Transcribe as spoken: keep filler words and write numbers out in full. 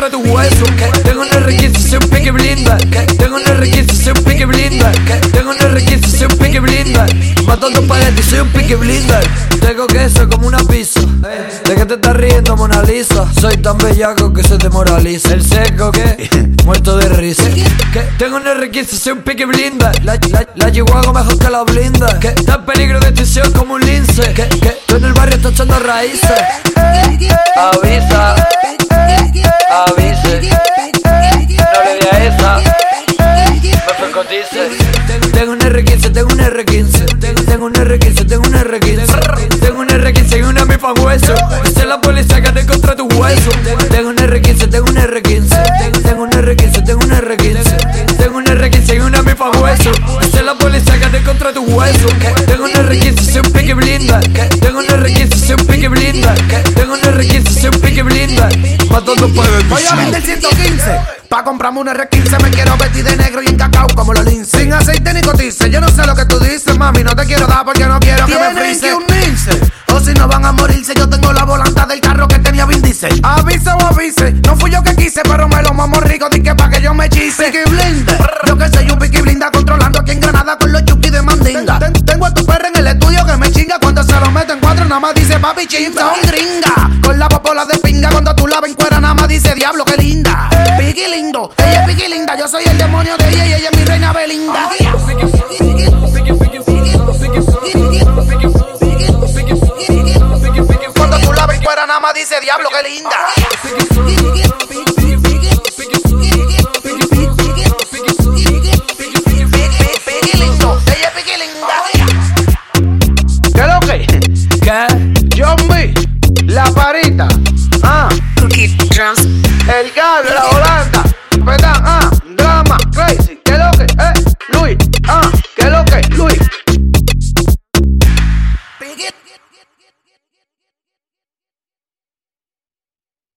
contra tu hueso. Tengo un R quince, soy un pique blinda. Tengo un R quince, soy un pique blinda. Tengo un R quince, soy un pique blinda. Matando paquetes, soy un pique blinda. Tengo queso como una pizza. ¿De qué te estás riendo, Mona Lisa? Soy tan bellaco que se te moraliza. El seco que muerto de risa. Que tengo un R quince, soy un pique blinda. La, la, la Chihuahua mejor que la blinda. Que está en peligro de extinción como un lince. Que, que tú en el barrio estás echando raíces. Avisa, avise, no le di a esa, me cotice. Tengo un R quince, tengo un R quince, tengo un R quince, tengo un R quince, tengo un R quince y una mi fan hueso. Dice la policía que te contra tu hueso. Tengo un R quince, tengo un R quince, tengo un R quince, tengo un R quince, tengo un R quince y una mi fan hueso. Dice la policía que te contra tu hueso. Tengo un R quince, soy un pique blinda. Tengo un R quince, soy un pique blinda. Tengo un R quince, soy un pique blinda. Matando para el voy a vender ciento quince. Pa' comprarme un R quince me quiero vestir de negro y en cacao como los lince. Sin aceite ni cotice, yo no sé lo que tú dices, mami, no te quiero dar porque no quiero que me frise. Tienen que unirse, o si no van a morirse. Yo tengo la volanta del carro que tenía Vin Diesel. Avise o avise, no fui yo que quise, pero me lo mamo rico, di que pa' que yo me chise. Piqui blinda, yo que soy un piqui blinda, controlando aquí en Granada con los chuki de mandinga. Ten, ten, tengo a tu perra en el estudio que me chinga, cuando se lo meto en cuatro nada más dice papi ching. Son gringa, con la popola de pinga, cuando tú la ven cuera nada más dice diablo que linda. Piqui lindo, ella es piqui linda, yo soy el demonio de ella y ella es mi reina Belinda. Cuando tú la ves fuera nada más dice diablo que linda.